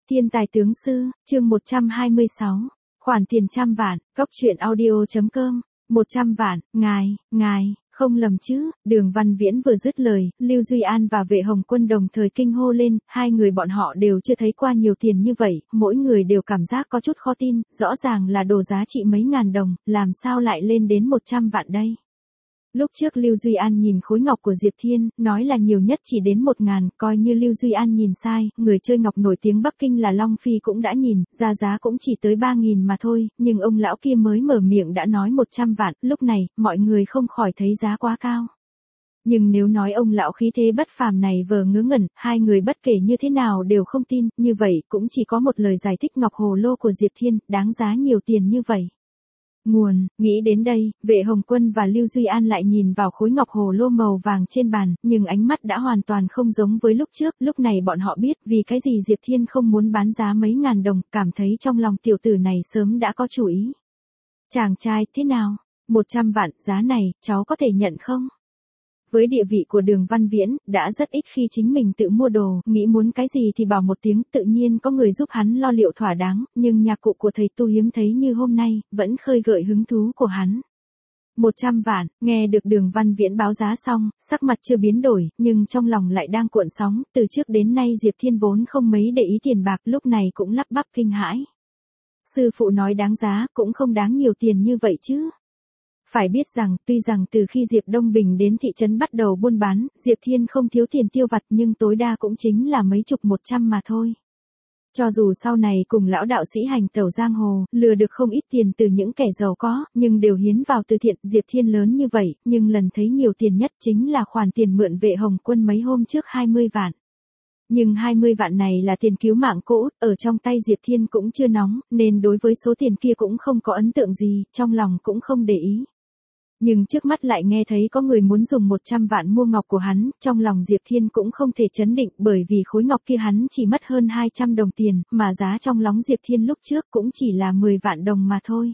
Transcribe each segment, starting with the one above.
Thiên tài tướng sư, chương 126, khoản tiền trăm vạn, Cóc truyện audio.com, 100 vạn, ngài, không lầm chứ, Đường Văn Viễn vừa dứt lời, Lưu Duy An và Vệ Hồng Quân đồng thời kinh hô lên, hai người bọn họ đều chưa thấy qua nhiều tiền như vậy, mỗi người đều cảm giác có chút khó tin, rõ ràng là đồ giá trị mấy ngàn đồng, làm sao lại lên đến 100 vạn đây. Lúc trước Lưu Duy An nhìn khối ngọc của Diệp Thiên, nói là nhiều nhất chỉ đến 1.000, coi như Lưu Duy An nhìn sai, người chơi ngọc nổi tiếng Bắc Kinh là Long Phi cũng đã nhìn, ra giá cũng chỉ tới 3.000 mà thôi, nhưng ông lão kia mới mở miệng đã nói 100 vạn, lúc này, mọi người không khỏi thấy giá quá cao. Nhưng nếu nói ông lão khí thế bất phàm này vờ ngớ ngẩn, hai người bất kể như thế nào đều không tin, như vậy cũng chỉ có một lời giải thích ngọc hồ lô của Diệp Thiên, đáng giá nhiều tiền như vậy. Nguồn, nghĩ đến đây, Vệ Hồng Quân và Lưu Duy An lại nhìn vào khối ngọc hồ lô màu vàng trên bàn, nhưng ánh mắt đã hoàn toàn không giống với lúc trước, lúc này bọn họ biết vì cái gì Diệp Thiên không muốn bán giá mấy ngàn đồng, cảm thấy trong lòng tiểu tử này sớm đã có chủ ý. Chàng trai, thế nào? 100 vạn, giá này, cháu có thể nhận không? Với địa vị của Đường Văn Viễn, đã rất ít khi chính mình tự mua đồ, nghĩ muốn cái gì thì bảo một tiếng, tự nhiên có người giúp hắn lo liệu thỏa đáng, nhưng nhạc cụ của thầy tu hiếm thấy như hôm nay, vẫn khơi gợi hứng thú của hắn. 100 vạn, nghe được Đường Văn Viễn báo giá xong, sắc mặt chưa biến đổi, nhưng trong lòng lại đang cuộn sóng, từ trước đến nay Diệp Thiên vốn không mấy để ý tiền bạc, lúc này cũng lắp bắp kinh hãi. Sư phụ nói đáng giá, cũng không đáng nhiều tiền như vậy chứ. Phải biết rằng, tuy rằng từ khi Diệp Đông Bình đến thị trấn bắt đầu buôn bán, Diệp Thiên không thiếu tiền tiêu vặt nhưng tối đa cũng chính là mấy chục 100 mà thôi. Cho dù sau này cùng lão đạo sĩ hành tẩu giang hồ, lừa được không ít tiền từ những kẻ giàu có, nhưng đều hiến vào từ thiện, Diệp Thiên lớn như vậy, nhưng lần thấy nhiều tiền nhất chính là khoản tiền mượn Vệ Hồng Quân mấy hôm trước 20 vạn. Nhưng 20 vạn này là tiền cứu mạng cô út, ở trong tay Diệp Thiên cũng chưa nóng, nên đối với số tiền kia cũng không có ấn tượng gì, trong lòng cũng không để ý. Nhưng trước mắt lại nghe thấy có người muốn dùng 100 vạn mua ngọc của hắn, trong lòng Diệp Thiên cũng không thể chấn định bởi vì khối ngọc kia hắn chỉ mất hơn 200 đồng tiền, mà giá trong lóng Diệp Thiên lúc trước cũng chỉ là 10 vạn đồng mà thôi.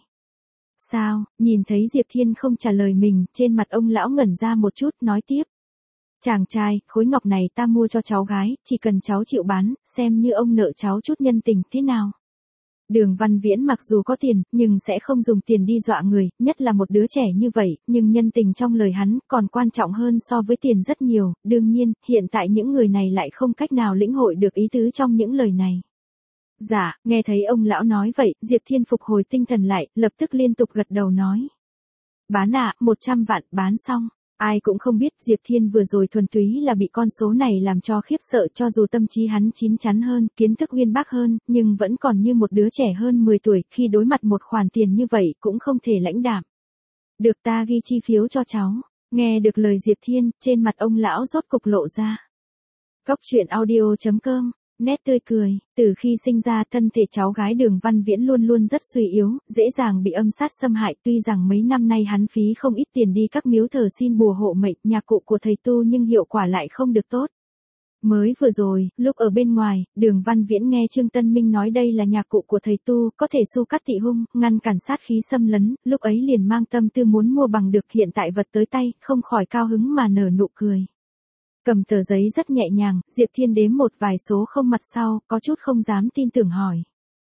Sao, nhìn thấy Diệp Thiên không trả lời mình, trên mặt ông lão ngẩn ra một chút, nói tiếp. Chàng trai, khối ngọc này ta mua cho cháu gái, chỉ cần cháu chịu bán, xem như ông nợ cháu chút nhân tình, thế nào? Đường Văn Viễn mặc dù có tiền, nhưng sẽ không dùng tiền đi dọa người, nhất là một đứa trẻ như vậy, nhưng nhân tình trong lời hắn còn quan trọng hơn so với tiền rất nhiều, đương nhiên, hiện tại những người này lại không cách nào lĩnh hội được ý tứ trong những lời này. Dạ, nghe thấy ông lão nói vậy, Diệp Thiên phục hồi tinh thần lại, lập tức liên tục gật đầu nói. Bán ạ, 100 vạn, bán xong. Ai cũng không biết Diệp Thiên vừa rồi thuần túy là bị con số này làm cho khiếp sợ, cho dù tâm trí hắn chín chắn hơn, kiến thức uyên bác hơn, nhưng vẫn còn như một đứa trẻ hơn 10 tuổi, khi đối mặt một khoản tiền như vậy cũng không thể lãnh đạm. Được, ta ghi chi phiếu cho cháu. Nghe được lời Diệp Thiên, trên mặt ông lão rốt cục lộ ra. Cóc truyện audio.com, nét tươi cười, từ khi sinh ra thân thể cháu gái Đường Văn Viễn luôn luôn rất suy yếu, dễ dàng bị âm sát xâm hại, tuy rằng mấy năm nay hắn phí không ít tiền đi các miếu thờ xin bùa hộ mệnh, nhạc cụ của thầy tu nhưng hiệu quả lại không được tốt. Mới vừa rồi, lúc ở bên ngoài, Đường Văn Viễn nghe Trương Tân Minh nói đây là nhạc cụ của thầy tu, có thể xu cắt thị hung, ngăn cản sát khí xâm lấn, lúc ấy liền mang tâm tư muốn mua bằng được, hiện tại vật tới tay, không khỏi cao hứng mà nở nụ cười. Cầm tờ giấy rất nhẹ nhàng, Diệp Thiên đếm một vài số không mặt sau, có chút không dám tin tưởng hỏi.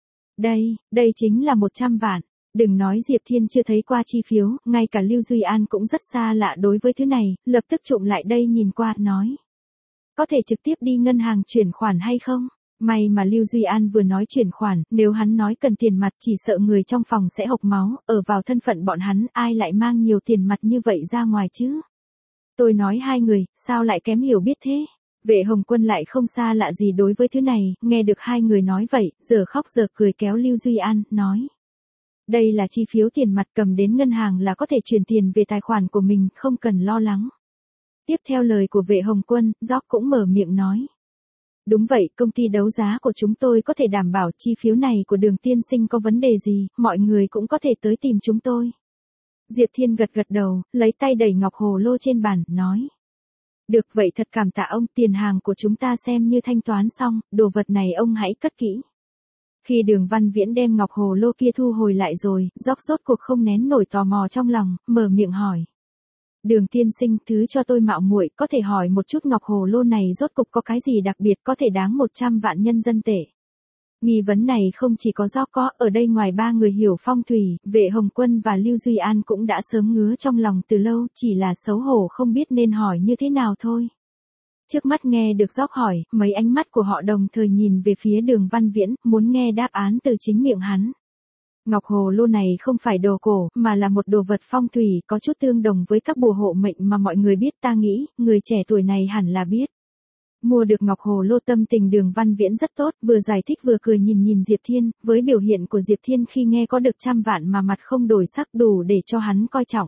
Đây chính là 100 vạn. Đừng nói Diệp Thiên chưa thấy qua chi phiếu, ngay cả Lưu Duy An cũng rất xa lạ đối với thứ này, lập tức trộm lại đây nhìn qua, nói. Có thể trực tiếp đi ngân hàng chuyển khoản hay không? May mà Lưu Duy An vừa nói chuyển khoản, nếu hắn nói cần tiền mặt chỉ sợ người trong phòng sẽ hộc máu, ở vào thân phận bọn hắn, ai lại mang nhiều tiền mặt như vậy ra ngoài chứ? Tôi nói hai người, sao lại kém hiểu biết thế? Vệ Hồng Quân lại không xa lạ gì đối với thứ này, nghe được hai người nói vậy, giờ khóc giờ cười kéo Lưu Duy An, nói. Đây là chi phiếu tiền mặt, cầm đến ngân hàng là có thể chuyển tiền về tài khoản của mình, không cần lo lắng. Tiếp theo lời của Vệ Hồng Quân, Gióc cũng mở miệng nói. Đúng vậy, công ty đấu giá của chúng tôi có thể đảm bảo chi phiếu này của Đường tiên sinh có vấn đề gì, mọi người cũng có thể tới tìm chúng tôi. Diệp Thiên gật đầu, lấy tay đẩy ngọc hồ lô trên bàn, nói. Được vậy, thật cảm tạ ông, tiền hàng của chúng ta xem như thanh toán xong, đồ vật này ông hãy cất kỹ. Khi Đường Văn Viễn đem ngọc hồ lô kia thu hồi lại rồi, Gióc rốt cuộc không nén nổi tò mò trong lòng, mở miệng hỏi. Đường tiên sinh, thứ cho tôi mạo muội, có thể hỏi một chút ngọc hồ lô này rốt cục có cái gì đặc biệt, có thể đáng 100 vạn nhân dân tệ. Nghi vấn này không chỉ có do có, ở đây ngoài ba người hiểu phong thủy, Vệ Hồng Quân và Lưu Duy An cũng đã sớm ngứa trong lòng từ lâu, chỉ là xấu hổ không biết nên hỏi như thế nào thôi. Trước mắt nghe được Gióc hỏi, mấy ánh mắt của họ đồng thời nhìn về phía Đường Văn Viễn, muốn nghe đáp án từ chính miệng hắn. Ngọc hồ lô này không phải đồ cổ, mà là một đồ vật phong thủy, có chút tương đồng với các bùa hộ mệnh mà mọi người biết, ta nghĩ, người trẻ tuổi này hẳn là biết. Mua được ngọc hồ lô, tâm tình Đường Văn Viễn rất tốt, vừa giải thích vừa cười nhìn Diệp Thiên, với biểu hiện của Diệp Thiên khi nghe có được 100 vạn mà mặt không đổi sắc đủ để cho hắn coi trọng.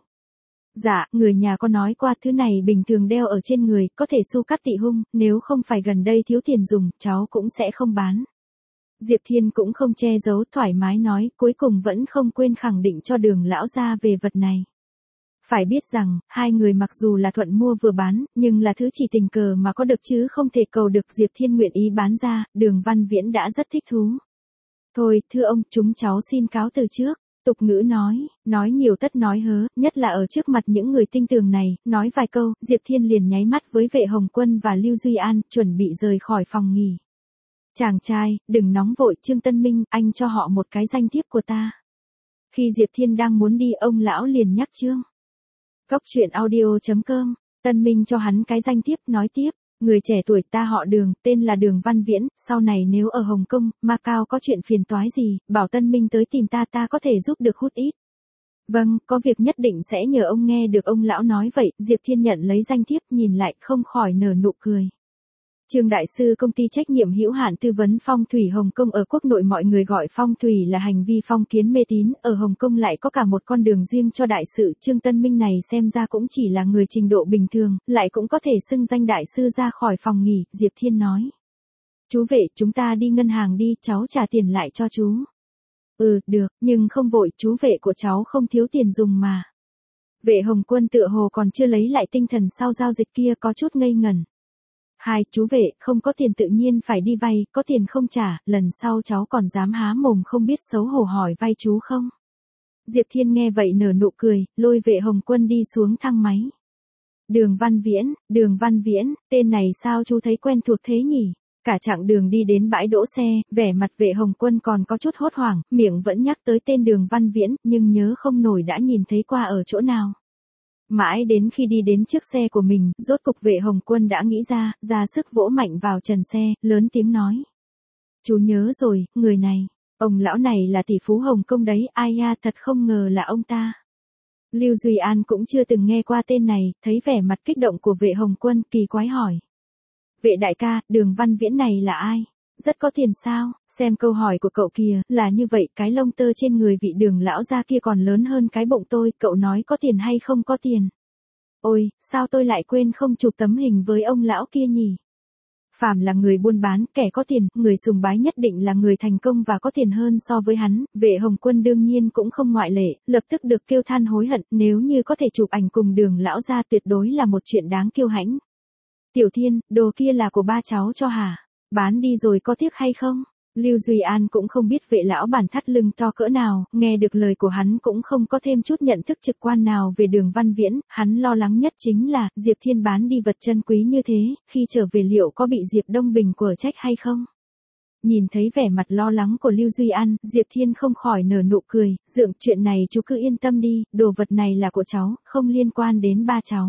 Dạ, người nhà có nói qua thứ này bình thường đeo ở trên người, có thể xu cắt tị hung, nếu không phải gần đây thiếu tiền dùng, cháu cũng sẽ không bán. Diệp Thiên cũng không che giấu, thoải mái nói, cuối cùng vẫn không quên khẳng định cho Đường lão gia về vật này. Phải biết rằng, hai người mặc dù là thuận mua vừa bán, nhưng là thứ chỉ tình cờ mà có được chứ không thể cầu được. Diệp Thiên nguyện ý bán ra, Đường Văn Viễn đã rất thích thú. Thôi, thưa ông, chúng cháu xin cáo từ trước. Tục ngữ nói nhiều tất nói hớ, nhất là ở trước mặt những người tinh tường này, nói vài câu, Diệp Thiên liền nháy mắt với Vệ Hồng Quân và Lưu Duy An, chuẩn bị rời khỏi phòng nghỉ. Chàng trai, đừng nóng vội, Trương Tân Minh, anh cho họ một cái danh thiếp của ta. Khi Diệp Thiên đang muốn đi, ông lão liền nhắc Trương. Cốc truyện audio.com, Tân Minh cho hắn cái danh thiếp, nói tiếp, người trẻ tuổi ta họ Đường, tên là Đường Văn Viễn, sau này nếu ở Hồng Kông, Macau có chuyện phiền toái gì, bảo Tân Minh tới tìm ta có thể giúp được hút ít. Vâng, có việc nhất định sẽ nhờ ông. Nghe được ông lão nói vậy, Diệp Thiên nhận lấy danh thiếp, nhìn lại không khỏi nở nụ cười. Trương đại sư, công ty trách nhiệm hữu hạn tư vấn phong thủy Hồng Kông. Ở quốc nội mọi người gọi phong thủy là hành vi phong kiến mê tín, ở Hồng Kông lại có cả một con đường riêng cho đại sự. Trương Tân Minh này xem ra cũng chỉ là người trình độ bình thường, lại cũng có thể xưng danh đại sư. Ra khỏi phòng nghỉ, Diệp Thiên nói. Chú Vệ, chúng ta đi ngân hàng đi, cháu trả tiền lại cho chú. Ừ, được, nhưng không vội, chú Vệ của cháu không thiếu tiền dùng mà. Vệ Hồng Quân tựa hồ còn chưa lấy lại tinh thần sau giao dịch kia, có chút ngây ngẩn. Hai, chú Vệ, không có tiền tự nhiên phải đi vay, có tiền không trả, lần sau cháu còn dám há mồm không biết xấu hổ hỏi vay chú không? Diệp Thiên nghe vậy nở nụ cười, lôi Vệ Hồng Quân đi xuống thang máy. Đường Văn Viễn, tên này sao chú thấy quen thuộc thế nhỉ? Cả chặng đường đi đến bãi đỗ xe, vẻ mặt Vệ Hồng Quân còn có chút hốt hoảng, miệng vẫn nhắc tới tên Đường Văn Viễn, nhưng nhớ không nổi đã nhìn thấy qua ở chỗ nào. Mãi đến khi đi đến trước xe của mình, rốt cục Vệ Hồng Quân đã nghĩ ra sức vỗ mạnh vào trần xe, lớn tiếng nói. Chú nhớ rồi, người này, ông lão này là tỷ phú Hồng Kông đấy, ai nha, thật không ngờ là ông ta. Lưu Duy An cũng chưa từng nghe qua tên này, thấy vẻ mặt kích động của Vệ Hồng Quân, kỳ quái hỏi. Vệ đại ca, Đường Văn Viễn này là ai? Rất có tiền sao? Xem câu hỏi của cậu kìa, là như vậy, cái lông tơ trên người vị Đường lão gia kia còn lớn hơn cái bụng tôi, cậu nói có tiền hay không có tiền? Ôi, sao tôi lại quên không chụp tấm hình với ông lão kia nhỉ? Phàm là người buôn bán, kẻ có tiền, người sùng bái nhất định là người thành công và có tiền hơn so với hắn. Vệ Hồng Quân đương nhiên cũng không ngoại lệ, lập tức được kêu than hối hận, nếu như có thể chụp ảnh cùng Đường lão gia tuyệt đối là một chuyện đáng kiêu hãnh. Tiểu Thiên, đồ kia là của ba cháu cho hả? Bán đi rồi có tiếc hay không? Lưu Duy An cũng không biết Vệ lão bản thắt lưng to cỡ nào, nghe được lời của hắn cũng không có thêm chút nhận thức trực quan nào về Đường Văn Viễn, hắn lo lắng nhất chính là, Diệp Thiên bán đi vật chân quý như thế, khi trở về liệu có bị Diệp Đông Bình quở trách hay không? Nhìn thấy vẻ mặt lo lắng của Lưu Duy An, Diệp Thiên không khỏi nở nụ cười, dượng, chuyện này chú cứ yên tâm đi, đồ vật này là của cháu, không liên quan đến ba cháu.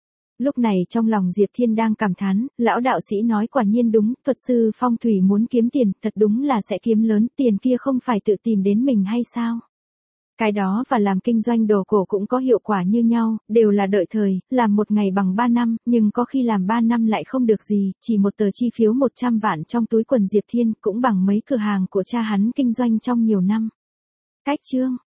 Lúc này trong lòng Diệp Thiên đang cảm thán, lão đạo sĩ nói quả nhiên đúng, thuật sư phong thủy muốn kiếm tiền, thật đúng là sẽ kiếm lớn, tiền kia không phải tự tìm đến mình hay sao? Cái đó và làm kinh doanh đồ cổ cũng có hiệu quả như nhau, đều là đợi thời, làm một ngày bằng 3 năm, nhưng có khi làm 3 năm lại không được gì, chỉ một tờ chi phiếu 100 vạn trong túi quần Diệp Thiên cũng bằng mấy cửa hàng của cha hắn kinh doanh trong nhiều năm. Cách chương